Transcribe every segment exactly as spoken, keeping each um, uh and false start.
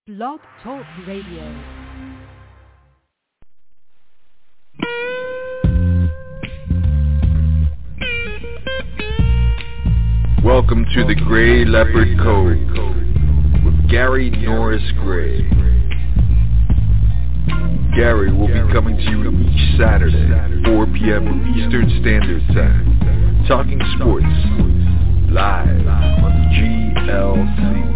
Blog Talk Radio. Welcome to the Gray Leopard Code with Gary Norris Gray. Gary will be coming to you each Saturday, four p.m. Eastern Standard Time, talking sports, live on G L C.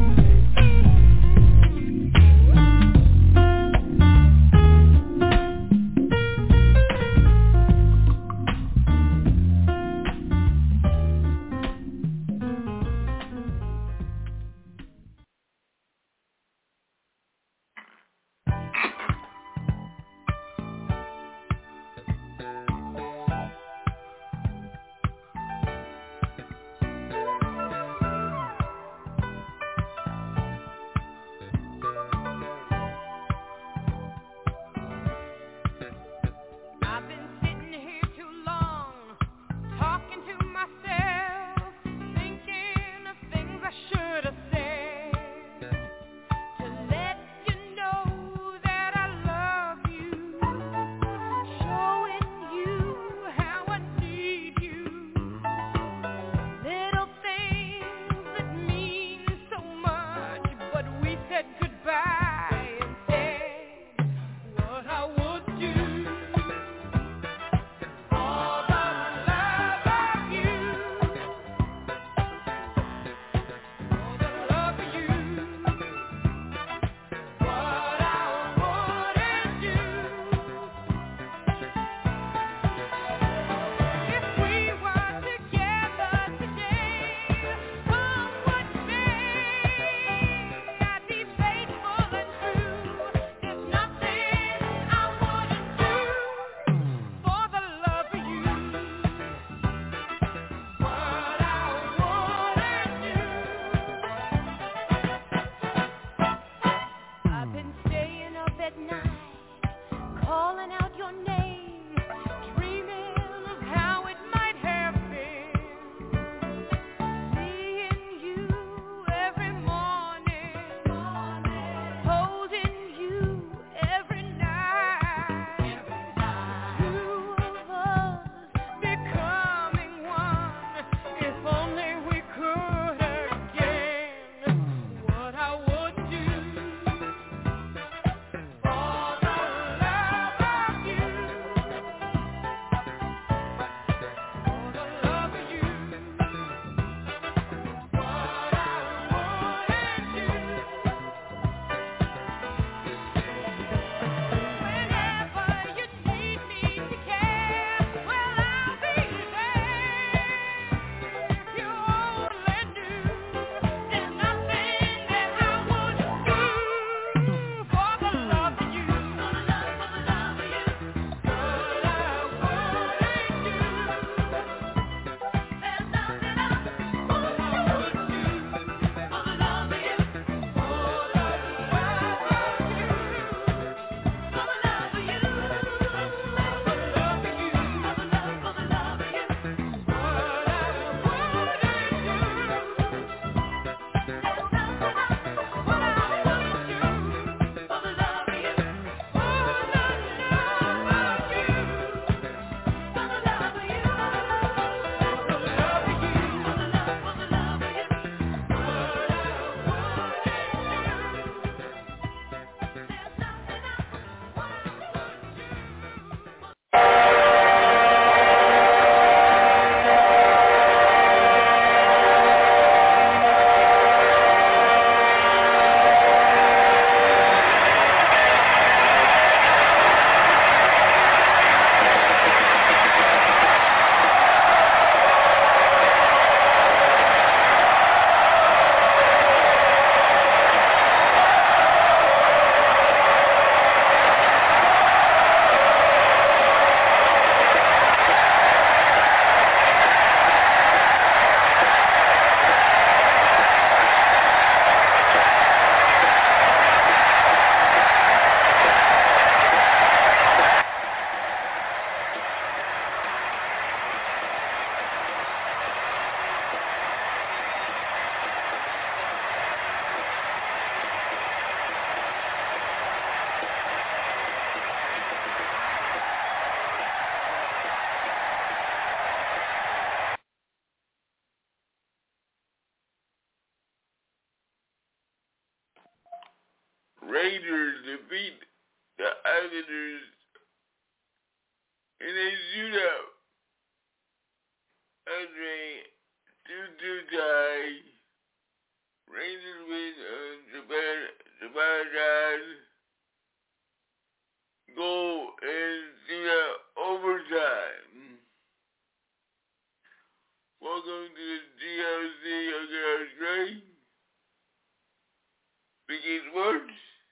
Raiders defeat the Islanders in a shootout after a two two tie. Rangers win on Zibanejad goal in shootout overtime. Welcome to the G L C Young Strike. Biggie Sports.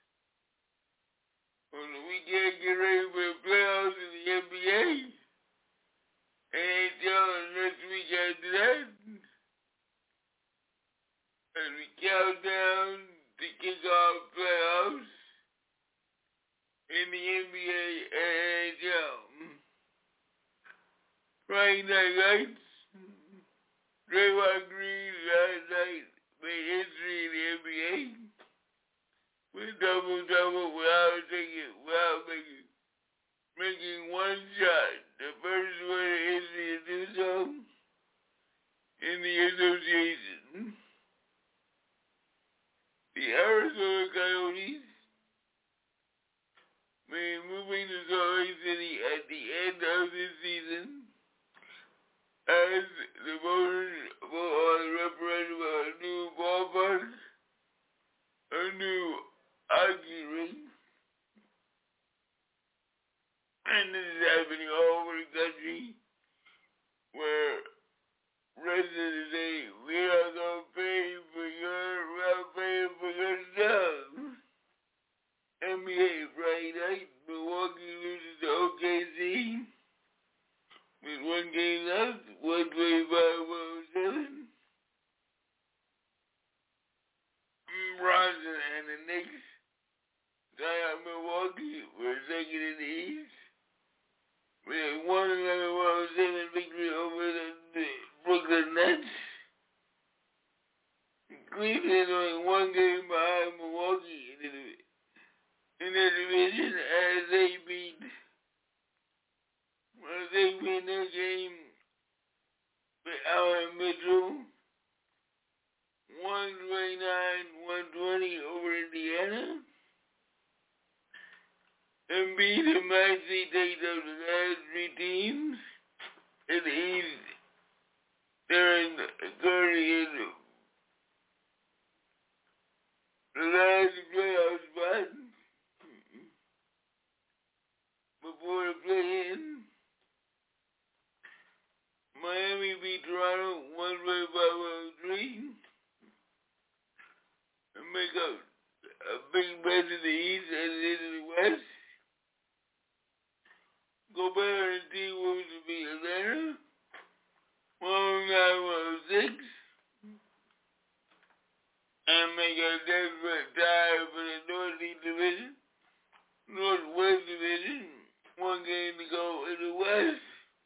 On the weekend, get ready for the playoffs in the N B A. N H L next week after that. As we count down to kick off playoffs in the N B A and N H L. Friday Night Lights. Draymond Green last night made history in the N B A. With double-double without taking, without making, making one shot. The first one in history to do so in the association. The Arizona Coyotes may be moving to Salt Lake City at the end of this season as the voters vote on the referendum on a new ballpark, a new hockey rink, and this is happening all over the country where residents say, we are going to pay for your, we're not paying for your stuff. N B A Friday night, Milwaukee loses to O K C with one game left, one twenty-five to one oh seven. Bronson and the Knicks tie out Milwaukee were second in the East with a one eleven to one oh seven victory over the, the Brooklyn Nets. Cleveland only one game behind Milwaukee in the, in the division as they beat as they win their game with Allen Mitchell one twenty-nine to one twenty over Indiana. Embiid and Maxey take up the last three teams in the East. They're in, currently in the, the last playoff spot before the play-in. Miami beat Toronto one twenty-five to one oh three and make up a big bet in the East and in the West. Gobert and T. Wolves to beat Atlanta one oh nine to one oh six and make a desperate tie for the Northeast Division, Northwest Division. One game to go in the West.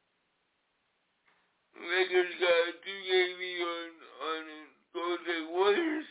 Lakers got a two-game lead on, on the Golden State Warriors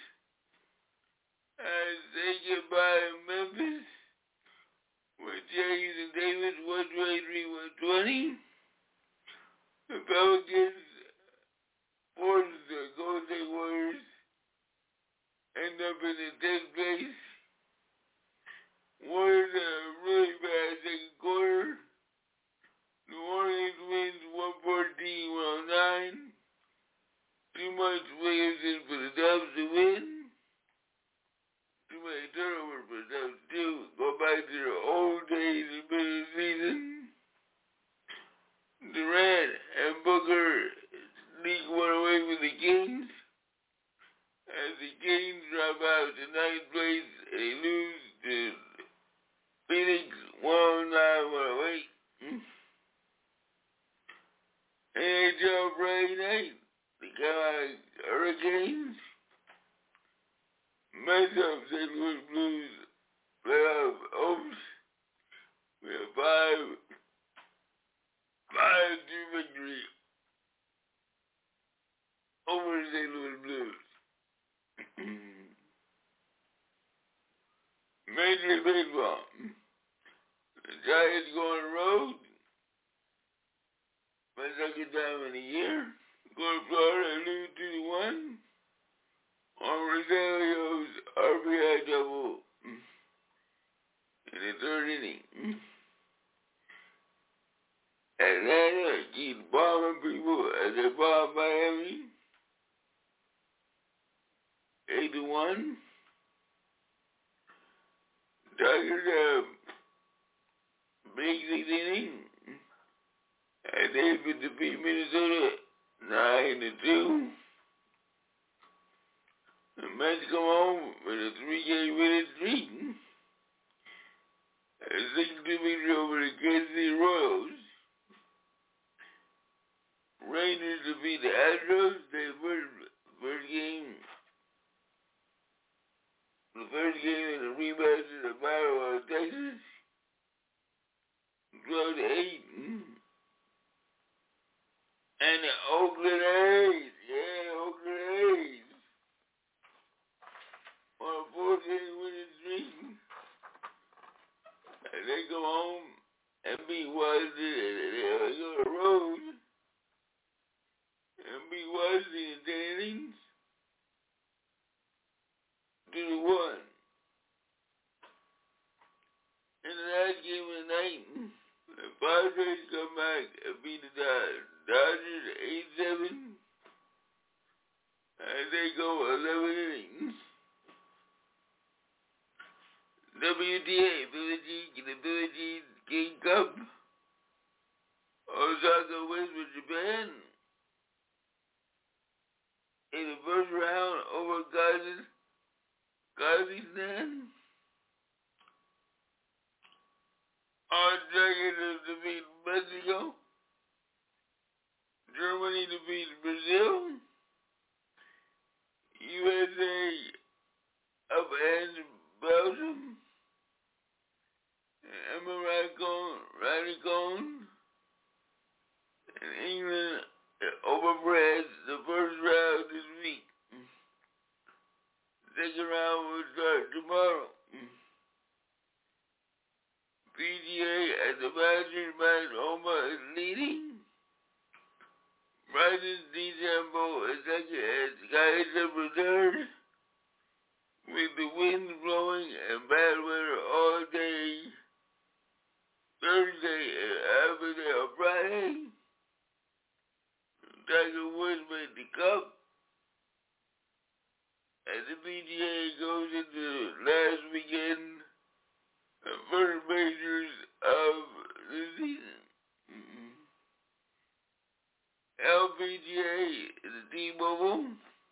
as they get by Memphis with James and Davis one twenty-three to one twenty. The Pelicans force the Golden State Warriors end up in the tenth place. Warriors had a really bad second quarter. New Orleans wins one fourteen to one oh nine. Too much Williamson for the Dubs to win. Too many turnovers for the Dubs to go back to their old days in the middle of the season. Durant and Booker sneak one away with the Kings. As the Kings drop out to ninth place, they lose to Phoenix one oh nine to one oh eight. N H L Friday night, the Carolina Hurricanes mess up Saint Louis Blues playoff hopes with a five, five two victory over the Saint Louis Blues. Major League Baseball. The Giants go on the road. My second time in a year. Go to Florida and lose two to one. On Rosalio's R B I double. inning. Atlanta keeps bombing people as they bomb Miami. Eight to one. Tigers have big six inning. And they could defeat Minnesota nine to two. The Mets come home with a three-game winning streak. A six two victory over the Kansas City Royals. Rangers defeat the Astros. Their first, first game, the first game in the rematch of the Battle of Texas, twelve to eight. And the Oakland A's, yeah, Oakland A's, on a four-game winning streak. And they go home and beat Washington, and they go on the road and beat Washington in ten innings, two to one. In the last game of the night, the Padres come back and beat the Dodgers eight seven, and they go eleven innings. W T A, Billie Jean, the Billie Jean King Cup. Osaka wins with Japan in the first round over Kazakh, Kazakhstan. Australia defeat Mexico. Germany defeats Brazil. U S A upends Belgium. Emma Raticone, Raticone, and England overbred the first round this week. Second round will start tomorrow. P G A at the Masters match, Oma is leading. Bryson DeChambeau is second and Sky Zipper third. With the wind blowing and bad weather all day Thursday and half a day on Friday. Tiger Woods made the cup. As the P G A goes into last weekend, the first majors of the season. Mm-hmm. L P G A is the T-Mobile.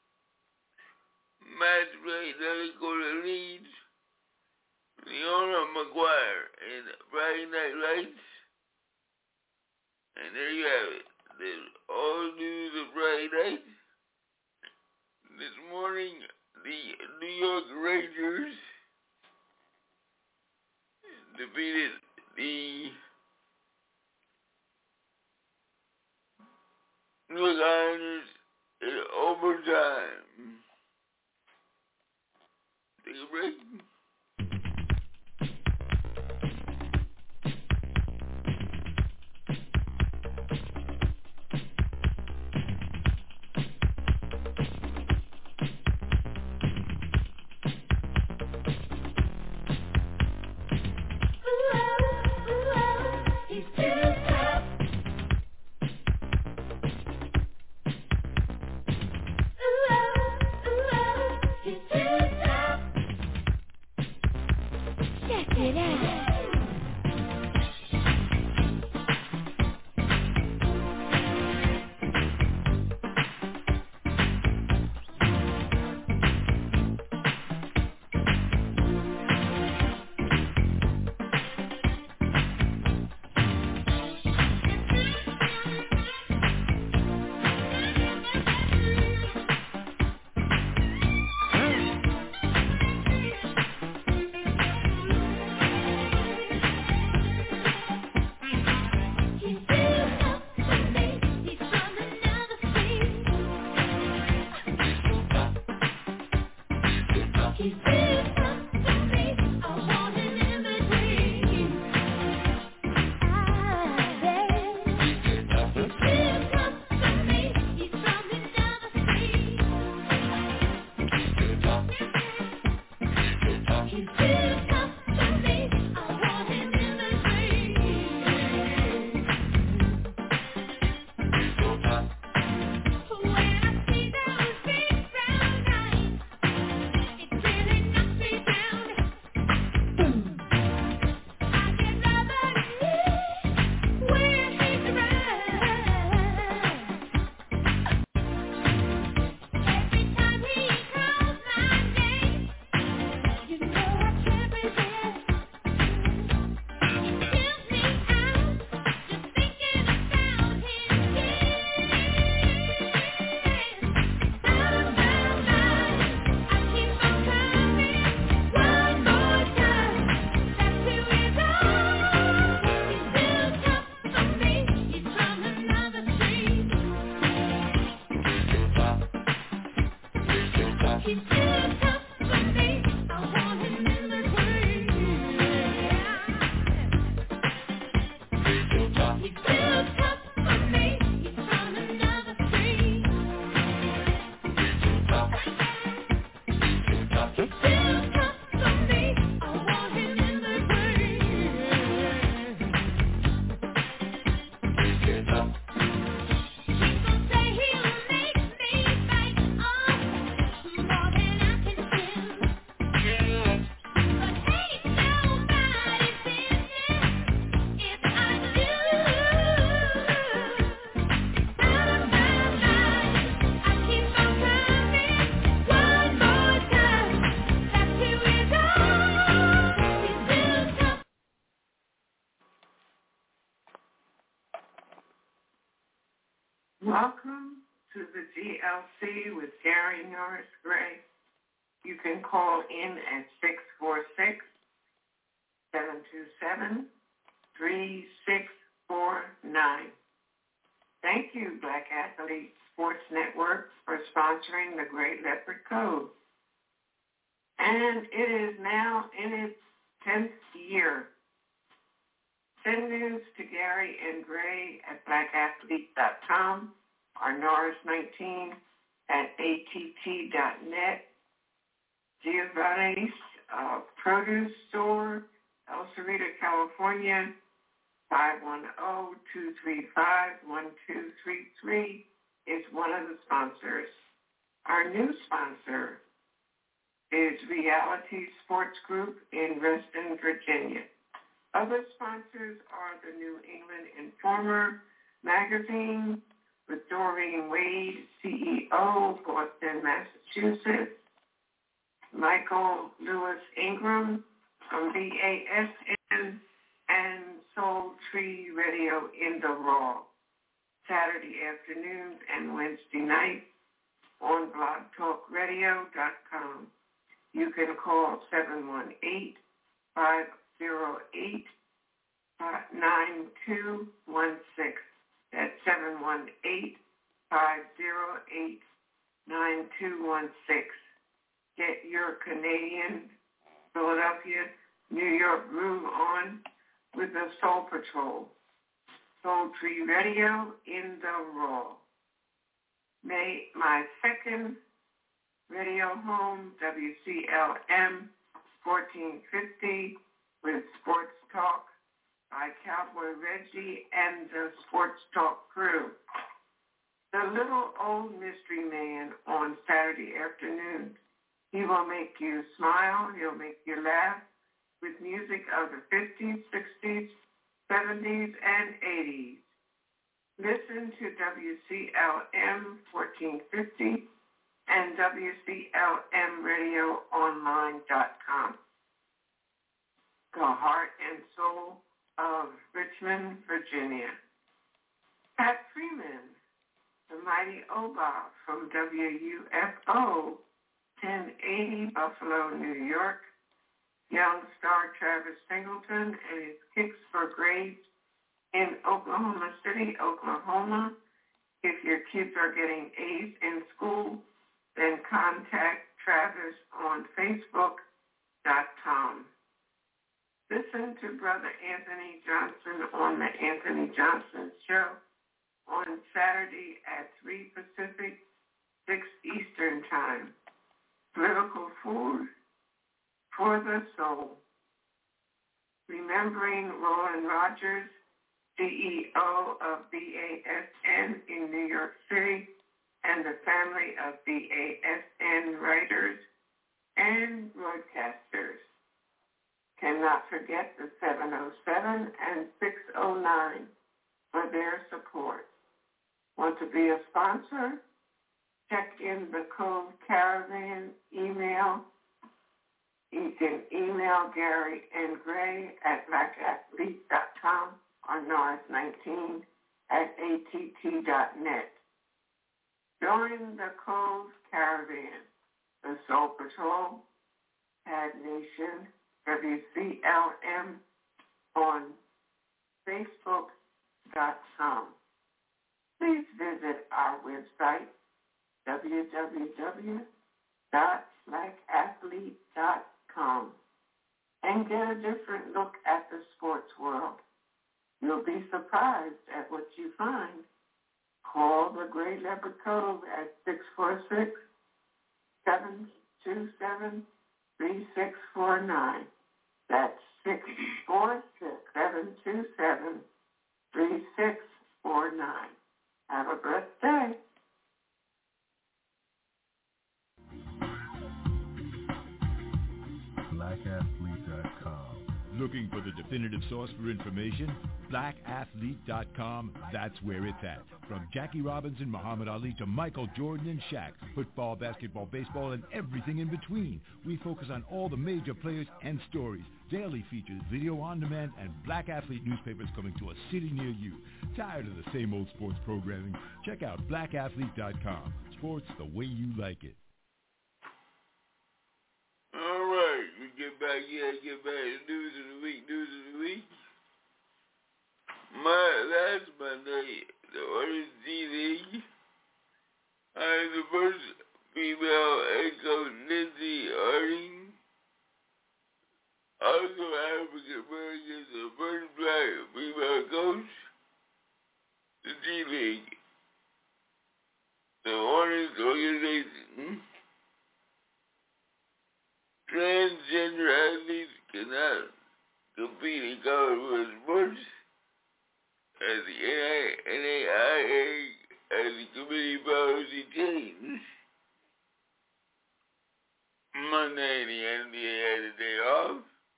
Match play, Nelly Corder leads. Leona McGuire in Friday Night Lights. And there you have it. There's all news of Friday night. This morning, the New York Rangers defeated the New York Islanders in overtime. Take a break. He's good enough for me. I want him in Welcome to the G L C with Gary Norris Gray. You can call in at six four six, seven two seven, three six four nine. Thank you, Black Athlete Sports Network, for sponsoring the Great Leopard Code. And it is now in its tenth year. Send news to Gary and Gray at black athlete dot com or Norris nineteen at A T T dot net. Giovanni's uh, Produce Store, El Cerrito, California, five one zero, two three five, one two three three is one of the sponsors. Our new sponsor is Reality Sports Group in Reston, Virginia. Other sponsors are the New England Informer magazine with Doreen Wade, C E O, Boston, Massachusetts, Michael Lewis Ingram from B A S N, and Soul Tree Radio in the Raw, Saturday afternoons and Wednesday nights on blog talk radio dot com. You can call seven one eight, five zero eight, nine two one six. That's seven one eight, five zero eight, nine two one six. Get your Canadian, Philadelphia, New York groove on with the Soul Patrol. Soul Tree Radio in the Raw. May my second radio home, W C L M fourteen fifty, with Sports Talk by Cowboy Reggie and the Sports Talk crew. The Little Old Mystery Man on Saturday afternoons. He will make you smile, he'll make you laugh with music of the fifties, sixties, seventies, and eighties. Listen to W C L M fourteen fifty and W C L M radio online dot com. The Heart and Soul of Richmond, Virginia. Pat Freeman, the Mighty Oba from W U F O, ten eighty Buffalo, New York. Young star Travis Singleton and his Kicks for Grades in Oklahoma City, Oklahoma. If your kids are getting A's in school, then contact Travis on facebook dot com. Listen to Brother Anthony Johnson on the Anthony Johnson Show on Saturday at three Pacific, six Eastern Time. Political food for the soul. Remembering Roland Rogers, C E O of B A S N in New York City, and the family of B A S N writers and broadcasters. Cannot forget the seven oh seven and six oh nine for their support. Want to be a sponsor? Check in the Cove Caravan email. You can email Gary and Gray at black athlete dot com or Norris nineteen at A T T dot net. Join the Cove Caravan, the Soul Patrol, Pad Nation, W C L M on facebook dot com. Please visit our website, w w w dot black athlete dot com, and get a different look at the sports world. You'll be surprised at what you find. Call the Great Leopard Cove at six four six, seven two seven, three six four nine. That's six four six, seven two seven, three six four nine. Have a blessed day. black athlete dot com. Looking for the definitive source for information? black athlete dot com, that's where it's at. From Jackie Robinson, Muhammad Ali to Michael Jordan and Shaq, football, basketball, baseball, and everything in between. We focus on all the major players and stories. Daily features, video on demand, and Black Athlete newspapers coming to a city near you. Tired of the same old sports programming? Check out black athlete dot com. Sports the way you like it. All right, we get back here, get back to news of the week, news of the week. My last Monday, the Orange G-League hired the first female head coach, Lindsay Harding. Also, African Americans, the first black female coach, the G-League. The Orange organization. Transgender athletes cannot compete in college sports, as the N A I A as the committee policy change. Monday, the N B A had a day off.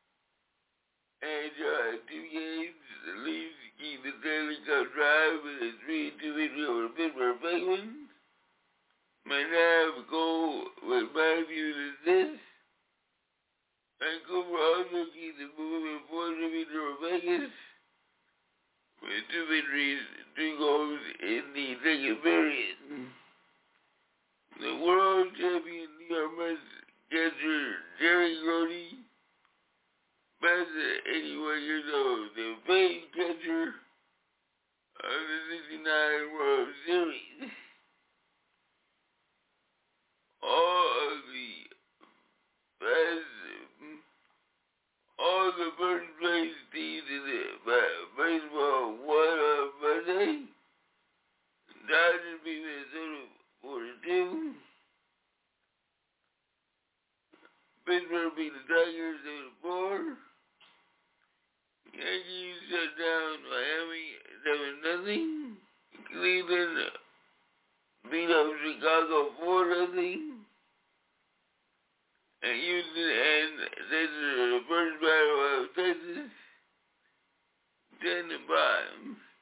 N H L had two games. The Leafs keep the Stanley Cup drive with a three two victory over the Pittsburgh Penguins. Manav goal with Matthews assist. Vancouver also keeps the movement four to victory over Vegas with two victories, two goals in the second period. The world champion New York Mets catcher Jerry Grody, past eighty-one years old, the famed catcher of the sixty-nine World Series. All of the best, all the first place teams in the baseball won on Monday. Dodgers beat Minnesota four to two. Pittsburgh beat the Tigers seven to four. Yankees shut down Miami seven nothing. Cleveland beat up Chicago four nothing. And Houston and Texas the first battle of Texas, ten to five.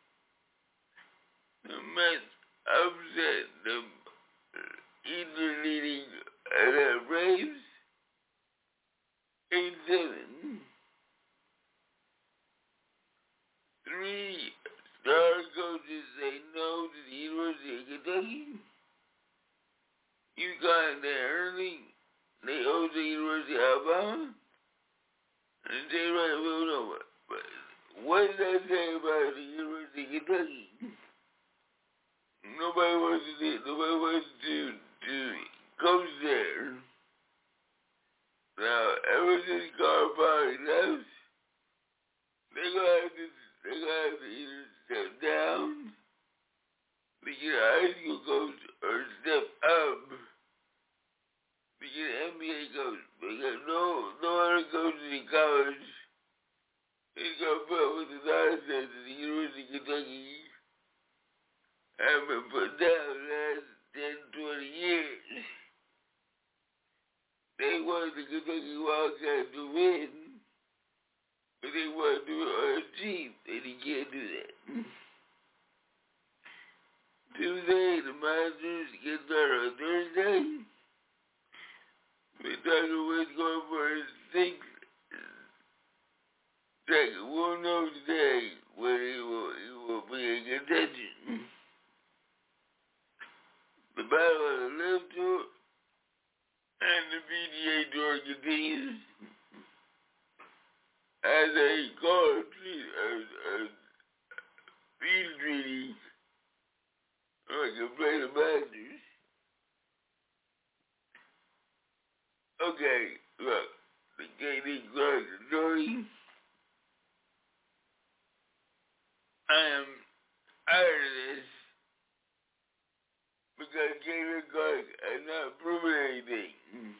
The Mets upset the Eastern leading Atlanta Braves eight seven. Three star coaches say no to the University of Kentucky. UConn there early. They owe the University of Alabama, and they right well over. But what does that say about the University of Kentucky? Nobody wants to do, nobody wants to, to coach there. Now, ever since Carl Power left, they're gonna have to, they're gonna have to either step down to get a high school coach or step up to get an N B A coach, because no, no other coaches in college is going to put up with the nonsense that the University of Kentucky have been put down the last ten, twenty years. They wanted the Kentucky Wildcats to win, but they want to do it on a cheap, and they can't do that. Tuesday, the Masters get started on Thursday. Tiger Woods going for his sixth second. We'll know today when he will, he will be in contention. The battle of the Live Tour and the P G A Tour continues as a call treat, a, a peace treaty, or can play the Masters. Okay, look, the K D Clark story. I am tired of this because K D Clark has not proven anything.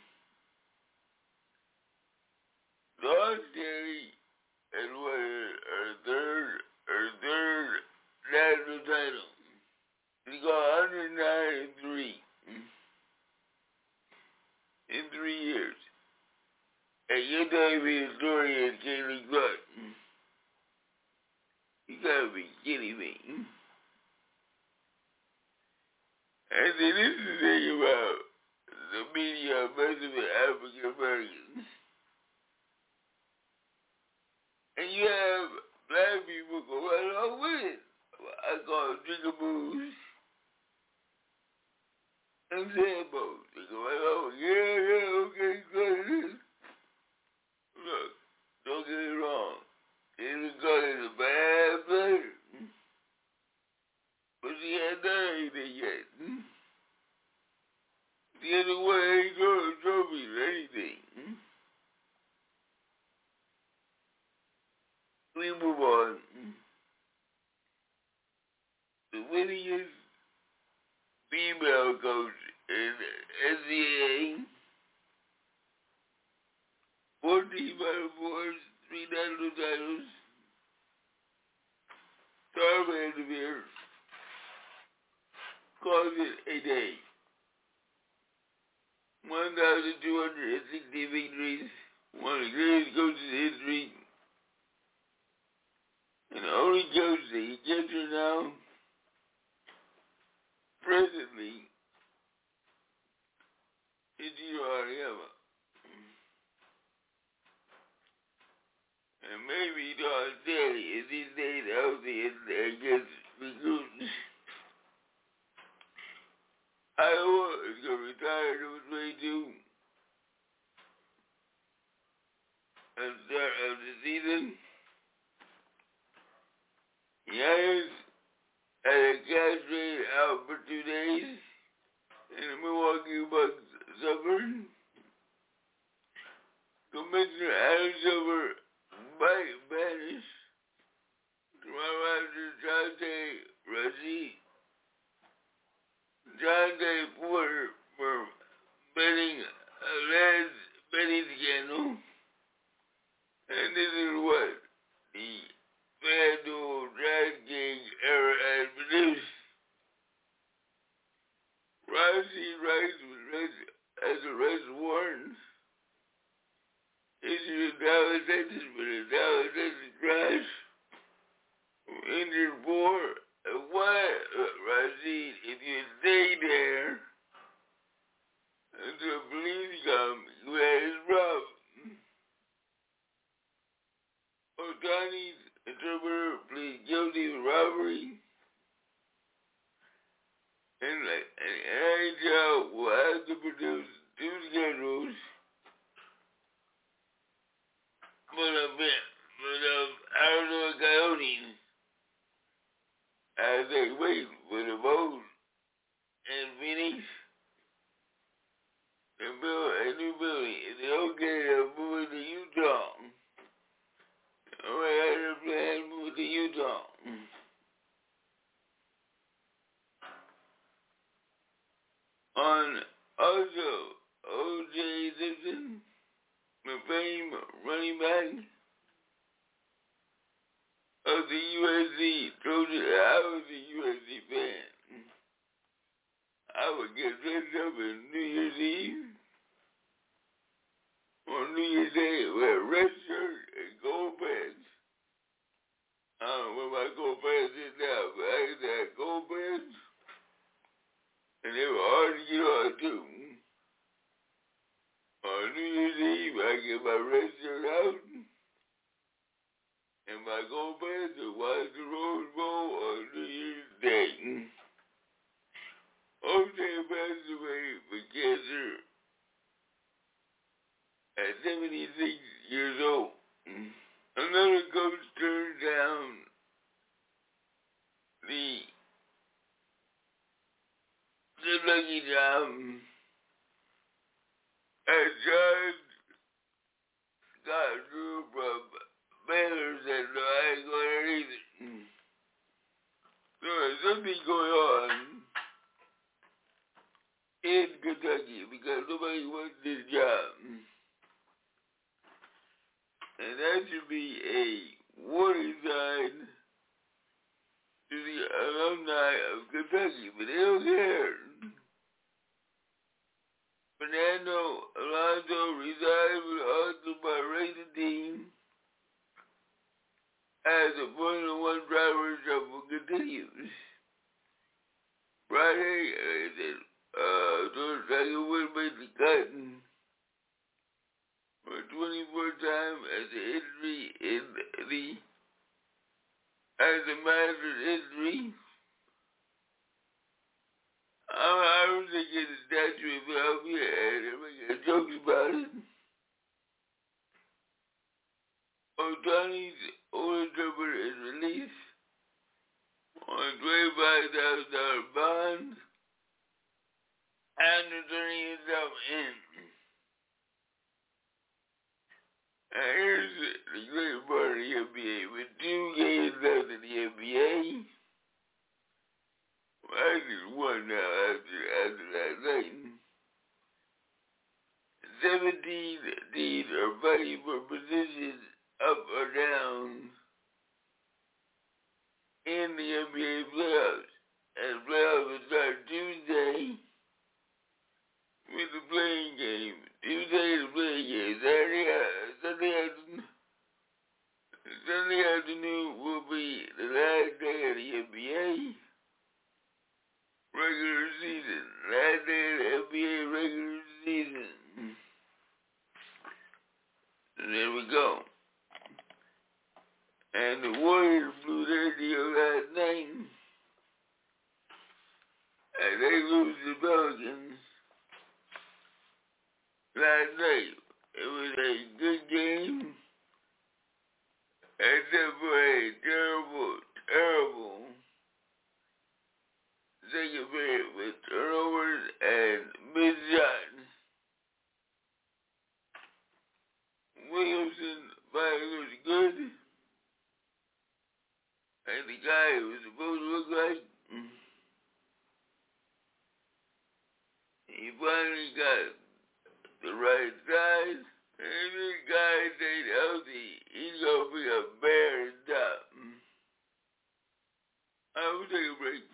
Lost Terry and won her third, her third national title. She got one hundred nine and three. In three years. And you're telling me the story of Kaylee Clark. gotta be kidding me. And then this is the thing about the media, especially African Americans. And you have black people go right along with it. I call it drinkaboos and sailboats. They go right along, yeah, yeah, okay, good. Look, don't get it wrong. They didn't call it a bad player. But she hadn't done anything yet. The other way ain't going to trophy or anything. We move on. The winningest female coach in N C A A, fourteen Final Fours, three national titles, Star Vanderveer, calls it a day. one thousand two hundred sixty victories, one of the greatest coaches in history, and the only coach that gets her now, presently, is Gino Auriemma. And maybe Don Stanley is these days healthy and I guess recruiting. Iowa is going to retire number twenty-two at the start of the season. Giants had a cash trade out for two days, and the Milwaukee Bucks suffered. Commissioner Adam Silver might banish Toronto Raptors Jonte Rasheed, Jonte Porter for betting alleged betting scandal, and this is what the FanDuel DraftKings era has produced. Rasheed Rice was as arrest warrant issued a Dallas, Texas for the Dallas, Texas crash, injured four. And why, uh, Rasheed, if you stay there until police come, you had his problem. Otani's interpreter pleaded guilty of robbery, and like an N H L will have to produce two schedules for the for the Arizona Coyotes as they wait for the vote in Phoenix to build a new building. If they don't get it, they'll move it to Utah. All right, I have a plan to move to Utah. On also, O J Simpson, the famed running back of the U S C Trojan. I was a U S C fan. I would get dressed up in New Year's Eve, on New Year's Day, wear a red shirt and gold pants. I don't know where my gold pants is now, but I used to have gold pants, and they were hard to get on too. On New Year's Eve, I get my red shirt out, and my gold pants to watch the Rose Bowl on New Year's Day. O J passed away for cancer at seventy-six years old. Another coach turned down the good-lucky job as John Scott Drew from Baylor said, no, I ain't going there either. So there's something going on in Kentucky because nobody wants this job. And that should be a warning sign to the alumni of Kentucky, but they don't care. Fernando Alonso resigned with the Austin Racing team as a Formula One driver continues. Friday, I said, uh, George Tiger Woods made the cut for twenty-fourth time as the history in the as the Masters history. I'm, I was thinking the statue of Philadelphia and they're making jokes about it. Otani's older number is released on a twenty-five thousand dollars bond and the turning himself in. And here's the great part of the N B A. With two games left in the N B A, well, actually one now after, after that night, seventeen teams are fighting for positions up or down in the N B A playoffs. And playoffs will start Tuesday with the playing game. Tuesday the playing game. Saturday, uh, Sunday afternoon, Sunday afternoon will be the last day of the N B A regular season. Last day of the N B A regular season. And there we go. And the Warriors blew their deal last night. And they lose the Pelicans last night. It was a good game, except for a terrible, terrible second period with turnovers and missed shots. Williamson finally was good. And the guy who was supposed to look like, he finally got the right size. And if this guy stayed healthy, he's gonna be a bear and top. I will take a break.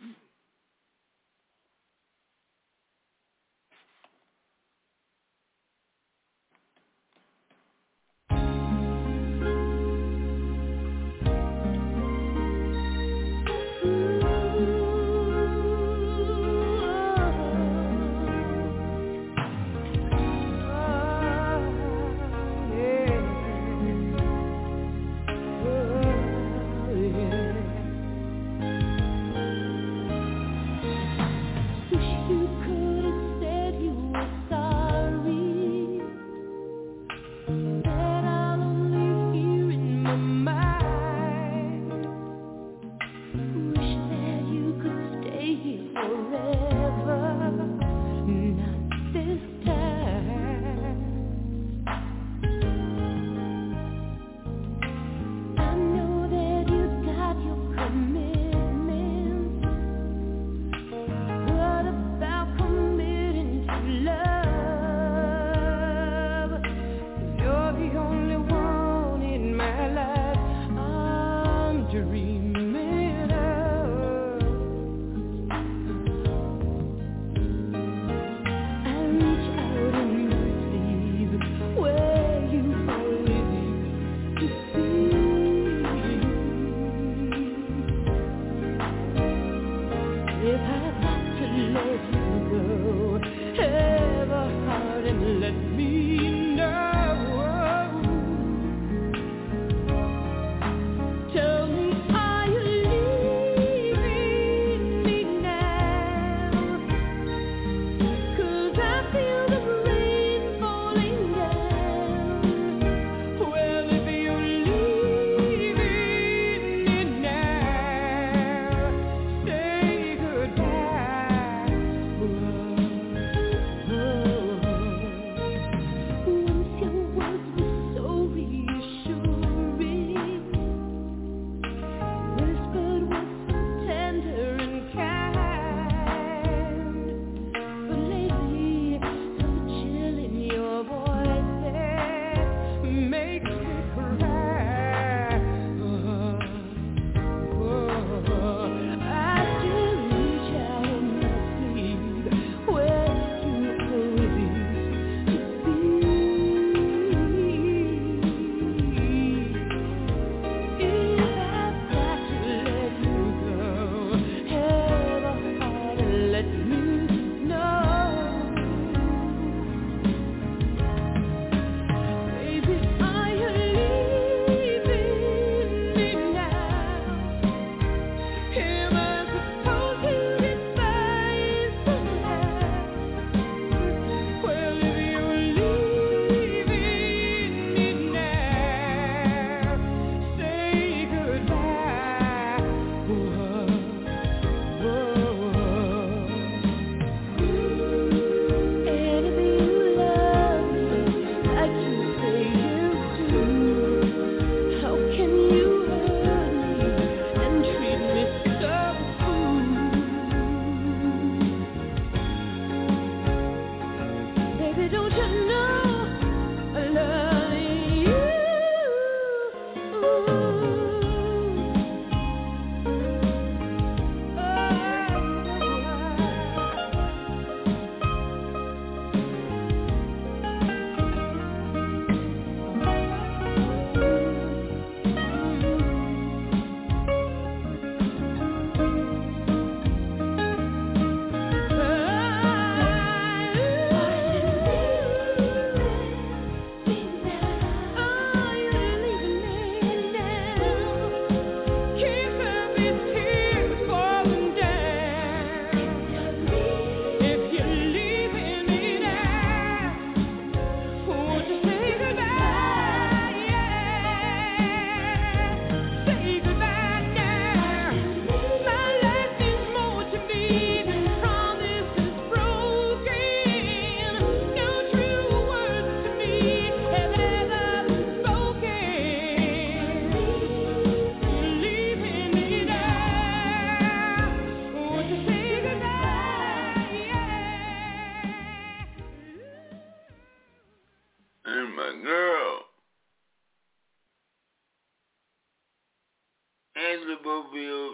Basketball field.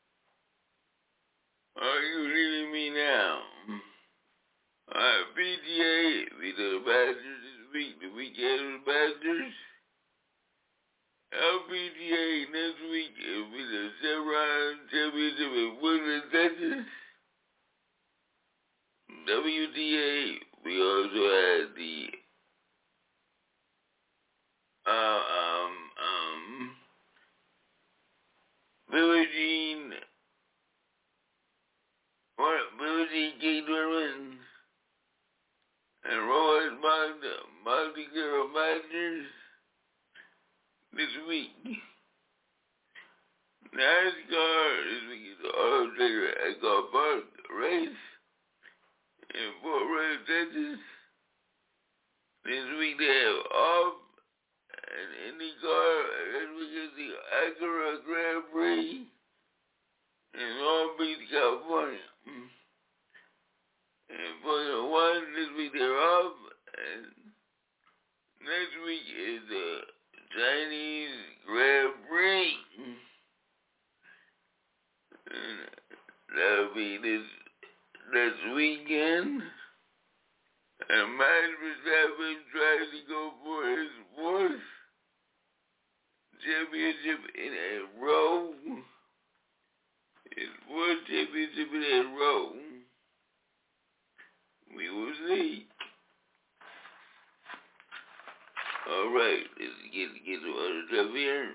Are you reading me now? Alright, P T A, we the Masters this week, the weekend of the Masters. L P T A next week will be the Chevron Championship in Woodland, Texas. W T A, we also had the uh, um, um, Billie Jean, Billie Jean King tournament, and Royce Monte, Monte Carlo Masters this week. NASCAR this week is the Auto Trader Echo Park race in Fort Worth, Texas. This week they have off, and IndyCar, this week is the Acura Grand Prix in Long Beach, California. And Formula One, this week they're off, and next week is the Chinese Grand Prix. And that'll be this this weekend. And Max Verstappen tries to go for his fourth championship in a row. His fourth championship in a row. We will see. Alright, let's get, get some other stuff here.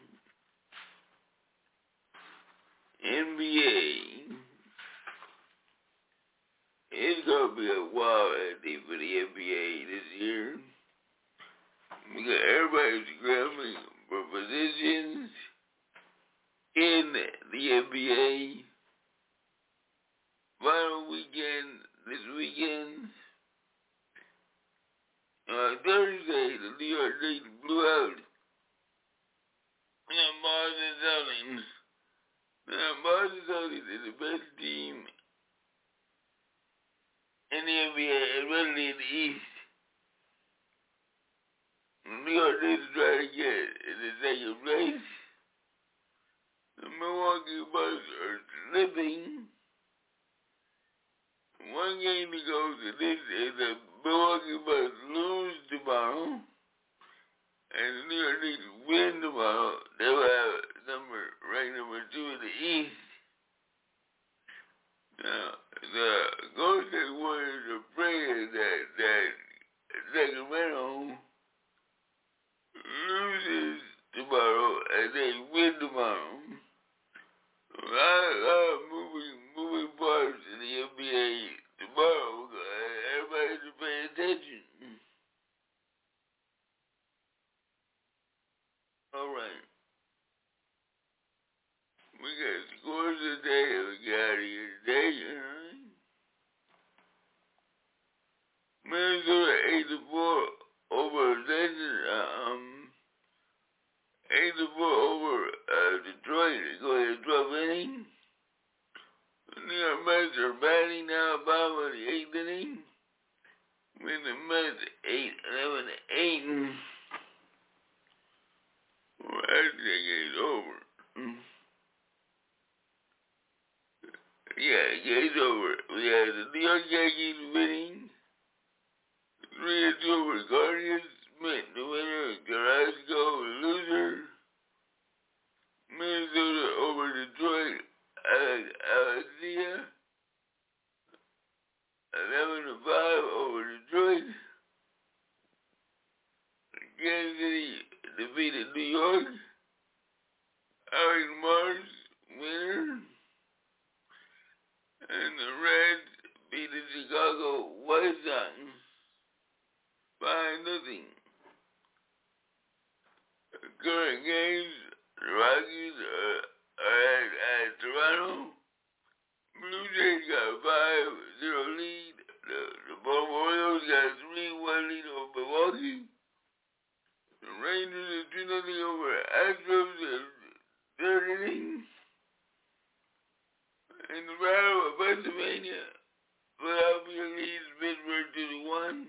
N B A. It's gonna be a wild day for the N B A this year. Because everybody's scrambling for positions in the N B A. Final weekend, this weekend. Uh, Thursday, the New York Knicks blew out the Boston Celtics. The Boston Celtics is the best team in the N B A, especially in the East. The New York Knicks try to get in the second place. The Milwaukee Bucks are slipping. One game to go to this is the Milwaukee Bucks lose tomorrow, and the New York Knicks win tomorrow. They will have number ranked number two in the East. Now, the Golden State Warriors are praying that that Sacramento loses tomorrow and they win tomorrow. A lot, a lot of moving, moving parts in the N B A tomorrow. Everybody should pay attention. All right. We got scores today. We got out of here today. All right. Minnesota eight to four over Legend. Um, eight to four over uh, Detroit. They go ahead and twelve inning. The New York Mets are batting now, bottom of the eighth inning. With the Mets eight, eleven to eight. Well, I think it's over. Yeah, it's over. We have the New York Yankees winning. three to two over Guardians. Smith, the winner. Carrasco, the loser. Minnesota over Detroit. Alex, Alexia. eleven to five over Detroit. Kansas City defeated New York. Alex Mars, winner. And the Reds beat the Chicago White Sox by nothing. Current games, the Rockies are, are at, at Toronto. Blue Jays got a five zero lead. The, the Baltimore Orioles got a three one lead over Milwaukee. The Rangers are two nothing over Astros in third inning. In the battle of Pennsylvania, Philadelphia leads Pittsburgh two to one.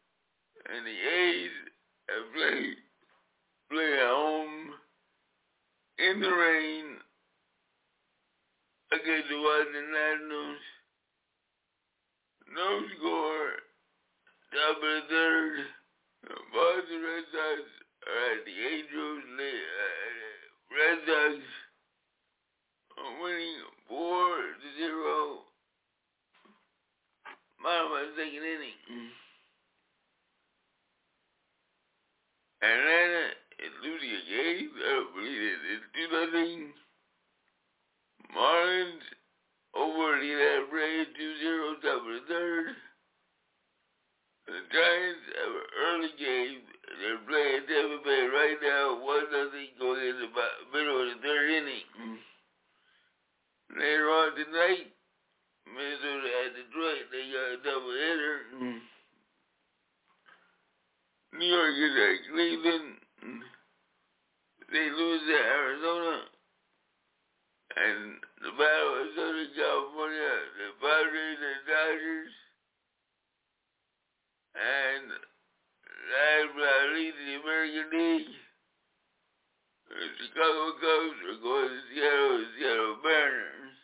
And the A's have played play at home in the rain against the Washington Nationals. No score, top of the third. Boston Red Sox are at the Angels. Uh, Red Sox are winning four to zero. Bottom of the second inning. Atlanta is losing a game. I don't believe it. It's two nothing. Marlins over the Atlanta Braves two zero, top of the third. The Giants have an early game. They're playing Tampa Bay right now, one nothing going in the middle of the third inning. Later on tonight, Minnesota at Detroit, they got a double hitter. New York is at Cleveland. They lose to Arizona. And the battle of Southern California, the Padres and Dodgers. And last but not least, the American League. The Chicago Cubs are going to Seattle, the Seattle Mariners.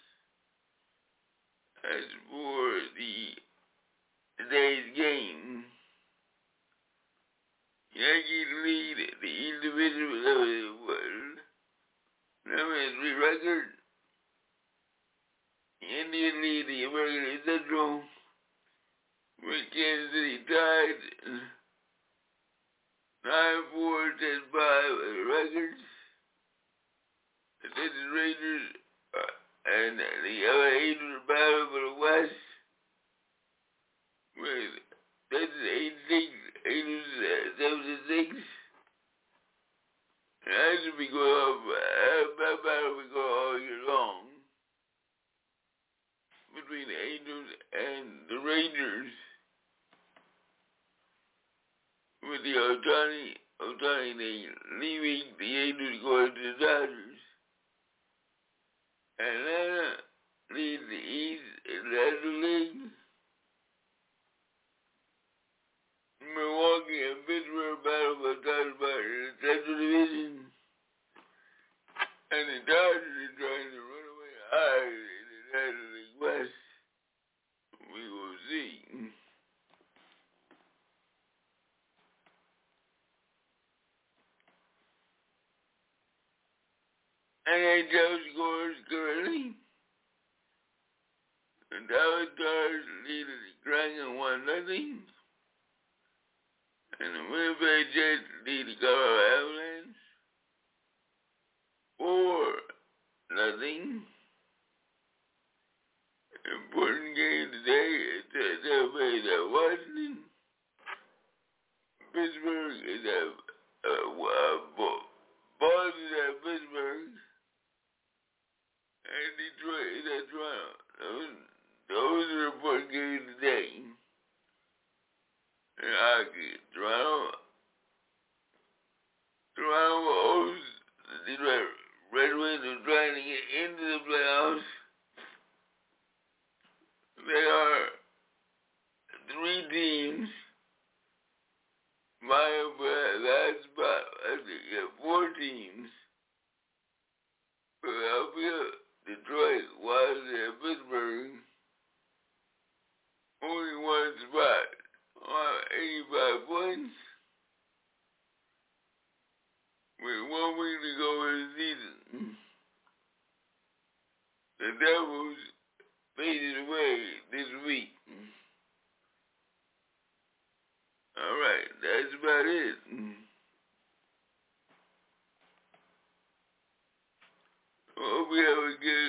As for the today's game, Yankees lead the East Division with eleven three record. Indians lead the American League Central with Kansas City tied nine four, ten five as a record. The Texas Rangers uh, and the other Angels battle for the West with Texas eighty-six, Angels seventy-six. And that should be going on, that battle will be going all year long between the Angels and the Rangers. With the Ohtani, Ohtani leaving, the Angels going to the Dodgers. Atlanta leads the East in the National League. Milwaukee and Pittsburgh battle for Dodgers in the Central Division. And the Dodgers are trying to run away high in the National League West. We will see. N H L scores currently. The Dallas Stars lead the Kraken one nothing. And the Winnipeg Jets lead the Colorado Avalanche four nothing. Important game today is that they're playing at Washington. Pittsburgh is at uh, uh, Boston at Pittsburgh. And Detroit is at Toronto. Those, those are the important games today. In hockey, Toronto, Toronto owes the Detroit Red Wings are trying to get into the playoffs. They are three teams. My last spot, I think, yeah, four teams. Philadelphia, Detroit, Washington, and Pittsburgh. Only one spot. Uh, eighty-five points with one week to go in the season. The Devils faded away this week. All right, that's about it. Hope we have a good